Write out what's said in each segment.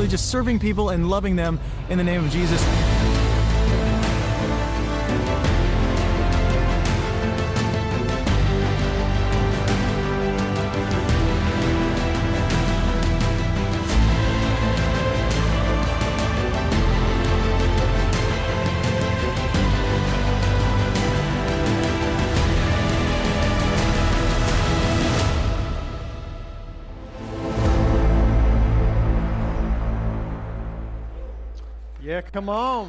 really just serving people and loving them in the name of Jesus. Yeah, come on.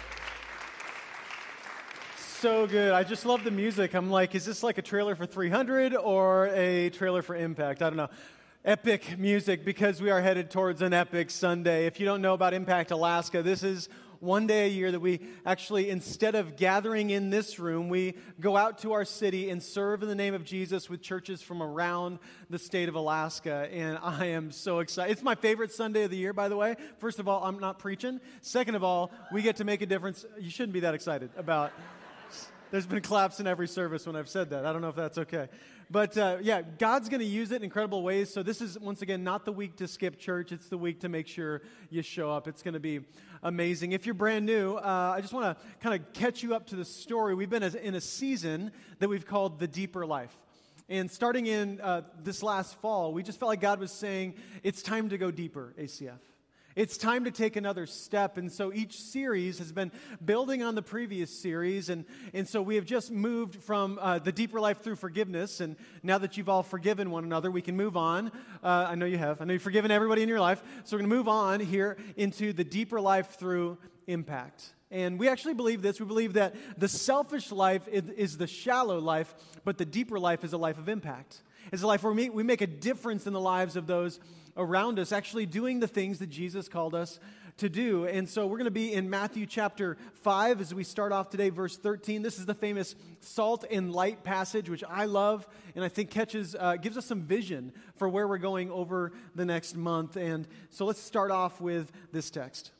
So good. I just love the music. I'm like, is this like a trailer for 300 or a trailer for Impact? I don't know. Epic music, because we are headed towards an epic Sunday. If you don't know about Impact Alaska, this is one day a year that we actually, instead of gathering in this room, we go out to our city and serve in the name of Jesus with churches from around the state of Alaska. And I am so excited. It's my favorite Sunday of the year, by the way. First of all, I'm not preaching. Second of all, we get to make a difference. You shouldn't be that excited about. There's been claps in every service when I've said that. I don't know if that's okay. But yeah, God's going to use it in incredible ways. So this is, once again, not the week to skip church. It's the week to make sure you show up. It's going to be amazing. If you're brand new, I just want to kind of catch you up to the story. We've been in a season that we've called The Deeper Life. And starting in this last fall, we just felt like God was saying, it's time to go deeper, ACF. It's time to take another step. And so each series has been building on the previous series. And so we have just moved from the deeper life through forgiveness. And now that you've all forgiven one another, we can move on. I know you have. I know you've forgiven everybody in your life. So we're going to move on here into the deeper life through impact. And we actually believe this. We believe that the selfish life is the shallow life, but the deeper life is a life of impact. It's a life where we make a difference in the lives of those around us, actually doing the things that Jesus called us to do. And so we're going to be in Matthew chapter 5 as we start off today, verse 13. This is the famous salt and light passage, which I love and I think gives us some vision for where we're going over the next month. And so let's start off with this text.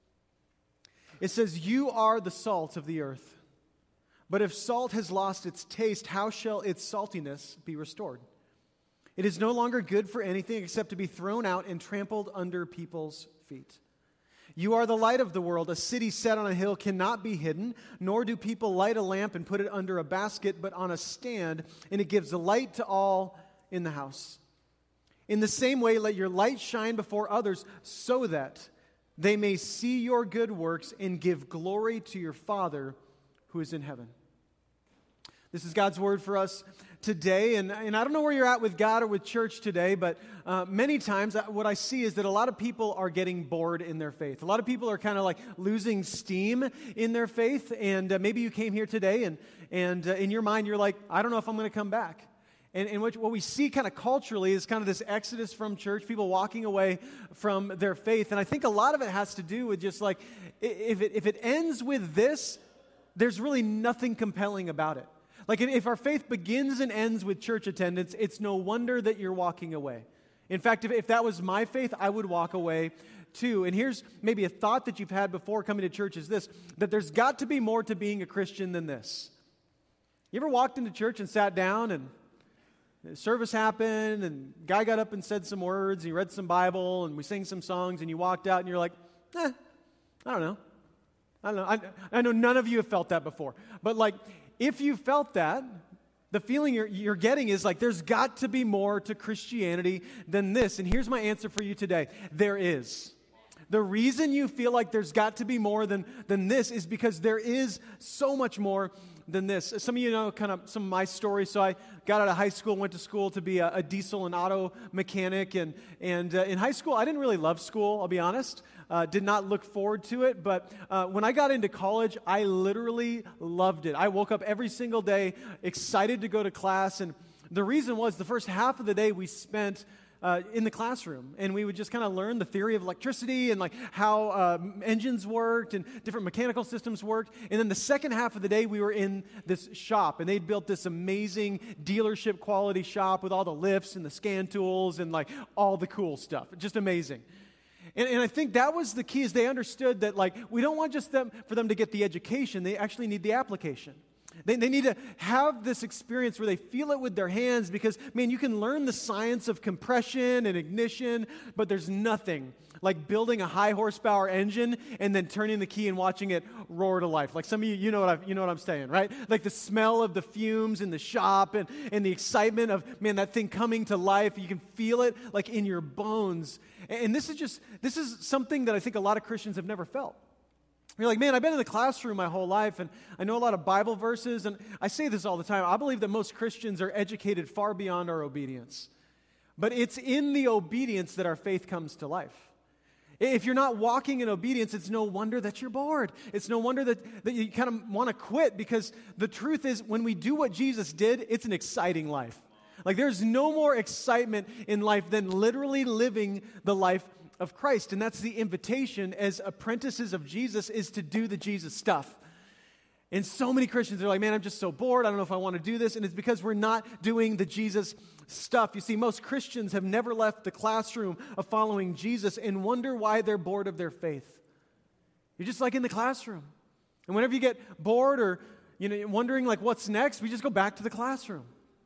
It says, "You are the salt of the earth. But if salt has lost its taste, how shall its saltiness be restored? It is no longer good for anything except to be thrown out and trampled under people's feet. You are the light of the world. A city set on a hill cannot be hidden, nor do people light a lamp and put it under a basket, but on a stand, and it gives light to all in the house. In the same way, let your light shine before others so that they may see your good works and give glory to your Father who is in heaven." This is God's word for us today, and I don't know where you're at with God or with church today, but many times what I see is that a lot of people are getting bored in their faith. A lot of people are kind of like losing steam in their faith, and maybe you came here today, and in your mind you're like, I don't know if I'm going to come back. And what we see kind of culturally is kind of this exodus from church, people walking away from their faith, and I think a lot of it has to do with just like, if it ends with this, there's really nothing compelling about it. Like if our faith begins and ends with church attendance, it's no wonder that you're walking away. In fact, if that was my faith, I would walk away too. And here's maybe a thought that you've had before coming to church is this, that there's got to be more to being a Christian than this. You ever walked into church and sat down and the service happened and guy got up and said some words, and he read some Bible and we sang some songs and you walked out and you're like, I don't know. I know none of you have felt that before. But like, if you felt that, the feeling you're getting is like there's got to be more to Christianity than this. And here's my answer for you today. There is. The reason you feel like there's got to be more than this is because there is so much more than this. Some of you know kind of some of my story. So I got out of high school, went to school to be a diesel and auto mechanic. And in high school, I didn't really love school, I'll be honest. Did not look forward to it. But when I got into college, I literally loved it. I woke up every single day excited to go to class. And the reason was the first half of the day we spent in the classroom, and we would just kind of learn the theory of electricity and like how engines worked and different mechanical systems worked. And then the second half of the day, we were in this shop, and they'd built this amazing dealership quality shop with all the lifts and the scan tools and like all the cool stuff. Just amazing. And I think that was the key, is they understood that like we don't want just for them to get the education, they actually need the application. They need to have this experience where they feel it with their hands because, man, you can learn the science of compression and ignition, but there's nothing like building a high horsepower engine and then turning the key and watching it roar to life. Like some of you, you know what I'm saying, right? Like the smell of the fumes in the shop and the excitement of, man, that thing coming to life. You can feel it like in your bones. And this is something that I think a lot of Christians have never felt. You're like, man, I've been in the classroom my whole life, and I know a lot of Bible verses, and I say this all the time. I believe that most Christians are educated far beyond our obedience. But it's in the obedience that our faith comes to life. If you're not walking in obedience, it's no wonder that you're bored. It's no wonder that you kind of want to quit, because the truth is, when we do what Jesus did, it's an exciting life. Like, there's no more excitement in life than literally living the life of Christ. And that's the invitation as apprentices of Jesus, is to do the Jesus stuff. And so many Christians are like, man, I'm just so bored. I don't know if I want to do this. And it's because we're not doing the Jesus stuff. You see, most Christians have never left the classroom of following Jesus and wonder why they're bored of their faith. You're just like in the classroom. And whenever you get bored or wondering like what's next, we just go back to the classroom.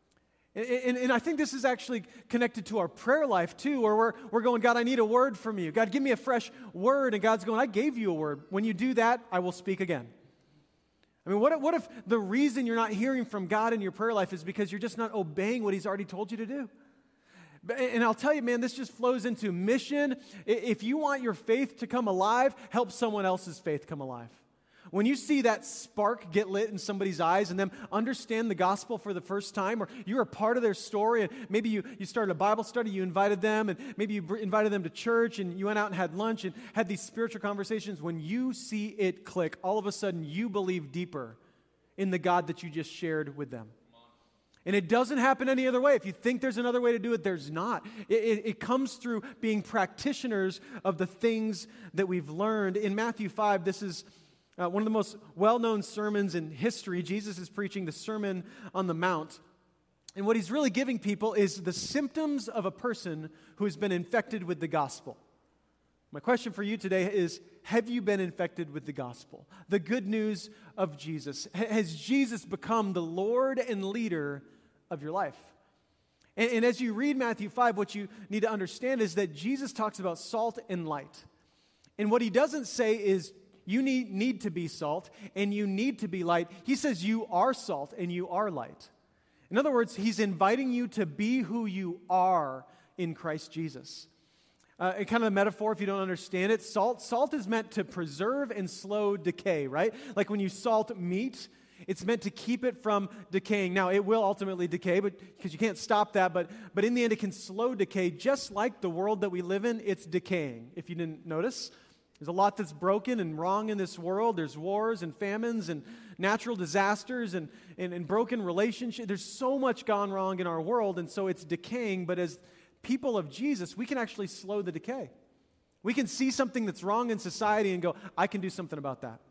And I think this is actually connected to our prayer life too, where we're going, God, I need a word from you. God, give me a fresh word. And God's going, I gave you a word. When you do that, I will speak again. I mean, what if the reason you're not hearing from God in your prayer life is because you're just not obeying what He's already told you to do? And I'll tell you, man, this just flows into mission. If you want your faith to come alive, help someone else's faith come alive. When you see that spark get lit in somebody's eyes and them understand the gospel for the first time, or you're a part of their story, and maybe you started a Bible study, you invited them, and maybe you invited them to church, and you went out and had lunch and had these spiritual conversations. When you see it click, all of a sudden you believe deeper in the God that you just shared with them. And it doesn't happen any other way. If you think there's another way to do it, there's not. It comes through being practitioners of the things that we've learned. In Matthew 5, this is one of the most well-known sermons in history. Jesus is preaching the Sermon on the Mount. And what He's really giving people is the symptoms of a person who has been infected with the gospel. My question for you today is, have you been infected with the gospel? The good news of Jesus. Has Jesus become the Lord and leader of your life? And as you read Matthew 5, what you need to understand is that Jesus talks about salt and light. And what He doesn't say is, you need to be salt and you need to be light. He says you are salt and you are light. In other words, He's inviting you to be who you are in Christ Jesus. And kind of a metaphor, if you don't understand it, salt is meant to preserve and slow decay, right? Like when you salt meat, it's meant to keep it from decaying. Now, it will ultimately decay, because you can't stop that, but in the end, it can slow decay, just like the world that we live in, it's decaying, if you didn't notice. There's a lot that's broken and wrong in this world. There's wars and famines and natural disasters and broken relationships. There's so much gone wrong in our world, and so it's decaying. But as people of Jesus, we can actually slow the decay. We can see something that's wrong in society and go, I can do something about that.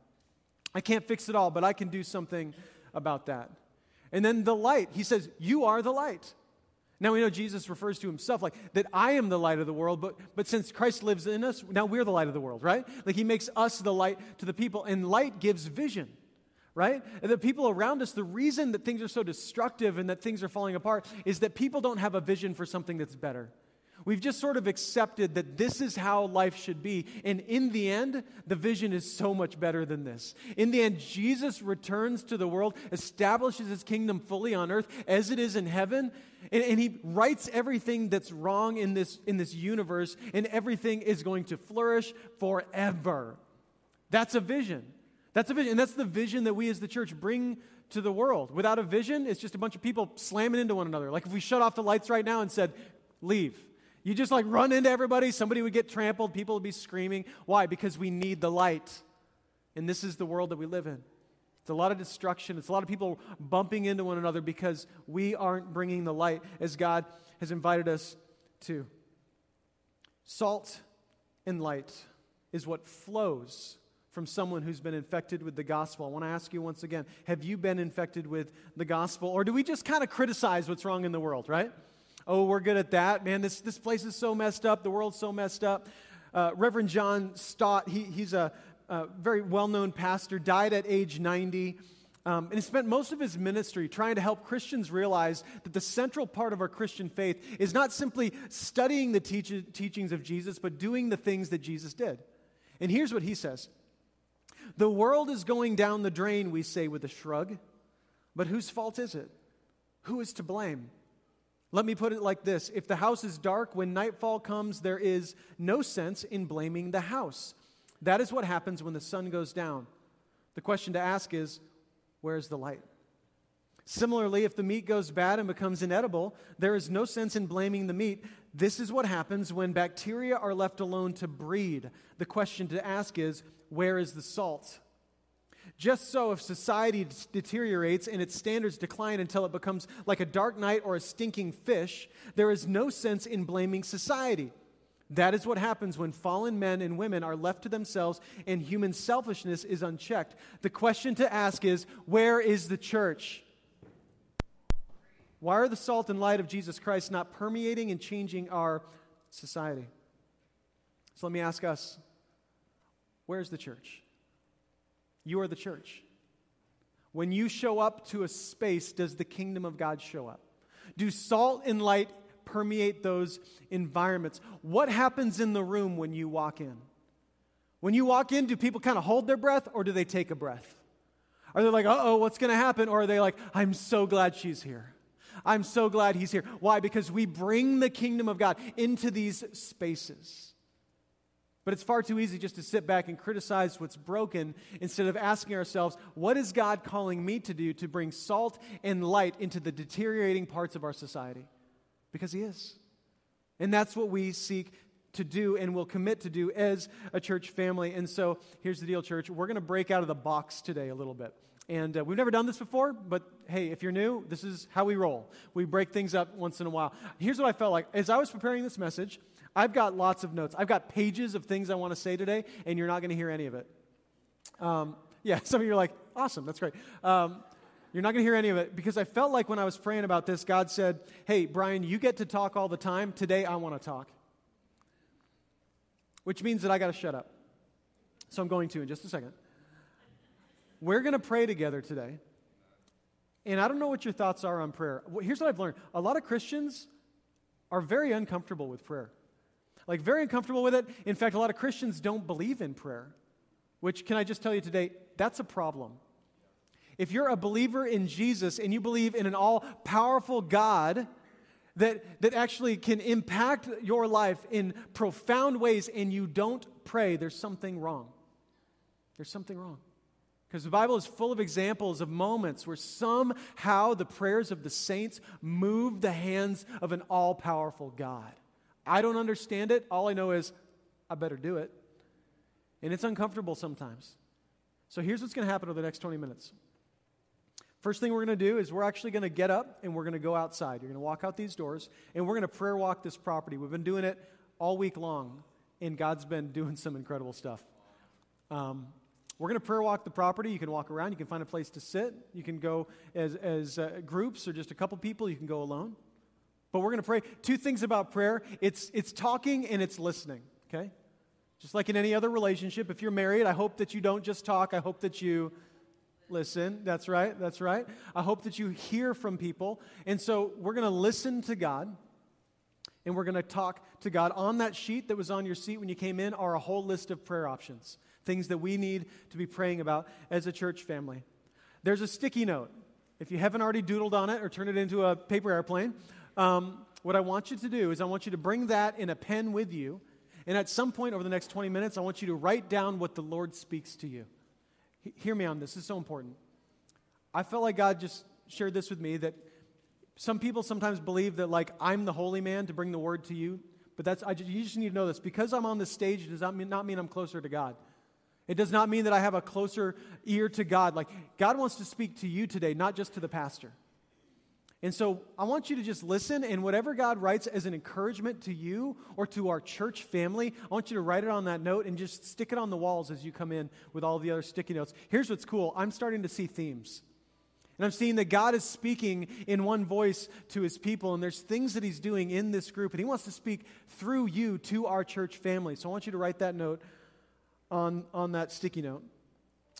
I can't fix it all, but I can do something about that. And then the light. He says, you are the light. Now we know Jesus refers to Himself like that I am the light of the world, but since Christ lives in us, now we're the light of the world, right? Like He makes us the light to the people, and light gives vision, right? And the people around us, the reason that things are so destructive and that things are falling apart is that people don't have a vision for something that's better. We've just sort of accepted that this is how life should be. And in the end, the vision is so much better than this. In the end, Jesus returns to the world, establishes His kingdom fully on earth as it is in heaven, and He rights everything that's wrong in this universe, and everything is going to flourish forever. That's a vision. That's a vision. And that's the vision that we as the church bring to the world. Without a vision, it's just a bunch of people slamming into one another. Like if we shut off the lights right now and said, leave. You just like run into everybody, somebody would get trampled, people would be screaming. Why? Because we need the light. And this is the world that we live in. It's a lot of destruction. It's a lot of people bumping into one another because we aren't bringing the light as God has invited us to. Salt and light is what flows from someone who's been infected with the gospel. I want to ask you once again, have you been infected with the gospel? Or do we just kind of criticize what's wrong in the world, right? Oh, we're good at that. Man, this place is so messed up. The world's so messed up. Reverend John Stott, he's a very well-known pastor, died at age 90. And he spent most of his ministry trying to help Christians realize that the central part of our Christian faith is not simply studying the teachings of Jesus, but doing the things that Jesus did. And here's what he says. The world is going down the drain, we say with a shrug, but whose fault is it? Who is to blame? Let me put it like this. If the house is dark when nightfall comes, there is no sense in blaming the house. That is what happens when the sun goes down. The question to ask is, where's the light? Similarly, if the meat goes bad and becomes inedible, there is no sense in blaming the meat. This is what happens when bacteria are left alone to breed. The question to ask is, where is the salt? Just so, if society deteriorates and its standards decline until it becomes like a dark night or a stinking fish, there is no sense in blaming society. That is what happens when fallen men and women are left to themselves and human selfishness is unchecked. The question to ask is, where is the church? Why are the salt and light of Jesus Christ not permeating and changing our society? So let me ask us, where's the church? You are the church. When you show up to a space, does the kingdom of God show up? Do salt and light permeate those environments? What happens in the room when you walk in? When you walk in, do people kind of hold their breath or do they take a breath? Are they like, uh-oh, what's going to happen? Or are they like, I'm so glad she's here. I'm so glad he's here. Why? Because we bring the kingdom of God into these spaces. But it's far too easy just to sit back and criticize what's broken instead of asking ourselves, what is God calling me to do to bring salt and light into the deteriorating parts of our society? Because he is. And that's what we seek to do and will commit to do as a church family. And so here's the deal, church. We're going to break out of the box today a little bit. And we've never done this before, but hey, if you're new, this is how we roll. We break things up once in a while. Here's what I felt like. As I was preparing this message, I've got lots of notes. I've got pages of things I want to say today, and you're not going to hear any of it. Yeah, some of you are like, awesome, that's great. You're not going to hear any of it because I felt like when I was praying about this, God said, hey, Brian, you get to talk all the time. Today, I want to talk. Which means that I got to shut up. So I'm going to in just a second. We're going to pray together today. And I don't know what your thoughts are on prayer. Here's what I've learned. A lot of Christians are very uncomfortable with prayer. Like, very uncomfortable with it. In fact, a lot of Christians don't believe in prayer. Which, can I just tell you today, that's a problem. If you're a believer in Jesus and you believe in an all-powerful God that actually can impact your life in profound ways and you don't pray, there's something wrong. There's something wrong. Because the Bible is full of examples of moments where somehow the prayers of the saints move the hands of an all-powerful God. I don't understand it. All I know is I better do it. And it's uncomfortable sometimes. So here's what's going to happen over the next 20 minutes. First thing we're going to do is we're actually going to get up and we're going to go outside. You're going to walk out these doors and we're going to prayer walk this property. We've been doing it all week long and God's been doing some incredible stuff. We're going to prayer walk the property. You can walk around. You can find a place to sit. You can go as groups or just a couple people. You can go alone. But we're going to pray. Two things about prayer. It's talking and it's listening, okay? Just like in any other relationship, if you're married, I hope that you don't just talk. I hope that you listen. That's right. That's right. I hope that you hear from people. And so we're going to listen to God, and we're going to talk to God. On that sheet that was on your seat when you came in are a whole list of prayer options, things that we need to be praying about as a church family. There's a sticky note. If you haven't already doodled on it or turned it into a paper airplane, what I want you to do is I want you to bring that in a pen with you, and at some point over the next 20 minutes, I want you to write down what the Lord speaks to you. Hear me on this. This is so important. I felt like God just shared this with me, that some people sometimes believe that, like, I'm the holy man to bring the word to you, but you just need to know this. Because I'm on this stage, it does not mean I'm closer to God. It does not mean that I have a closer ear to God. Like, God wants to speak to you today, not just to the pastor. And so I want you to just listen, and whatever God writes as an encouragement to you or to our church family, I want you to write it on that note and just stick it on the walls as you come in with all the other sticky notes. Here's what's cool. I'm starting to see themes. And I'm seeing that God is speaking in one voice to his people, and there's things that he's doing in this group, and he wants to speak through you to our church family. So I want you to write that note on that sticky note.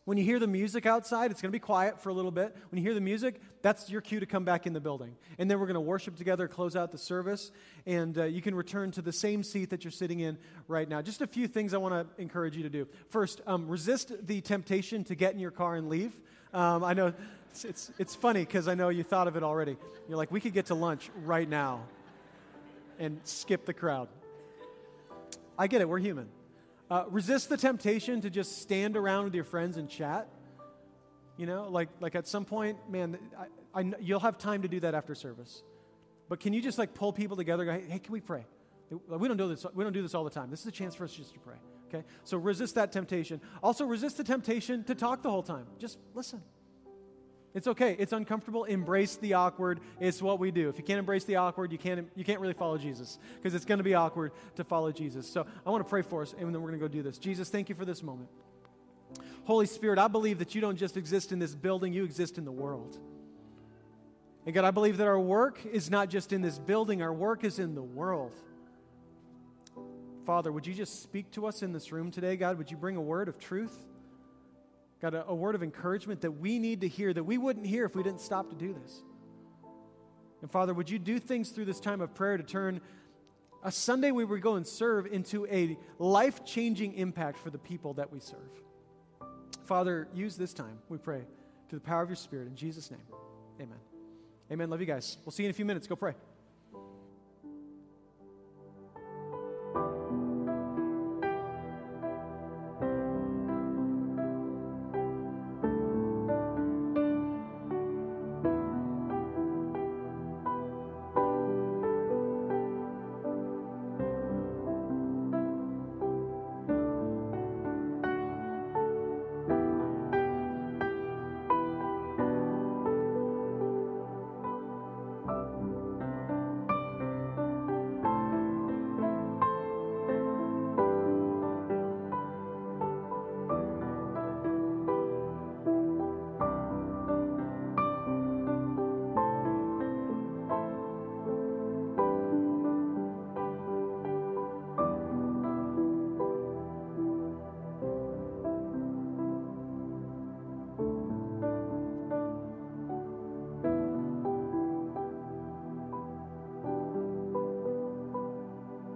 When you hear the music outside, it's going to be quiet for a little bit. When you hear the music, that's your cue to come back in the building. And then we're going to worship together, close out the service, and you can return to the same seat that you're sitting in right now. Just a few things I want to encourage you to do. First, resist the temptation to get in your car and leave. I know it's funny because I know you thought of it already. You're like, we could get to lunch right now and skip the crowd. I get it. We're human. Resist the temptation to just stand around with your friends and chat. You know, like at some point, man, you'll have time to do that after service. But can you just like pull people together and go, hey, can we pray? We don't do this. We don't do this all the time. This is a chance for us just to pray. Okay? So resist that temptation. Also resist the temptation to talk the whole time. Just listen. It's okay. It's uncomfortable. Embrace the awkward. It's what we do. If you can't embrace the awkward, you can't really follow Jesus, because it's going to be awkward to follow Jesus. So I want to pray for us, and then we're going to go do this. Jesus, thank you for this moment. Holy Spirit, I believe that you don't just exist in this building, you exist in the world. And God, I believe that our work is not just in this building, our work is in the world. Father, would you just speak to us in this room today, God? Would you bring a word of truth? God, a word of encouragement that we need to hear, that we wouldn't hear if we didn't stop to do this. And Father, would you do things through this time of prayer to turn a Sunday where we go and serve into a life-changing impact for the people that we serve. Father, use this time, we pray, to the power of your Spirit. In Jesus' name, amen. Amen. Love you guys. We'll see you in a few minutes. Go pray.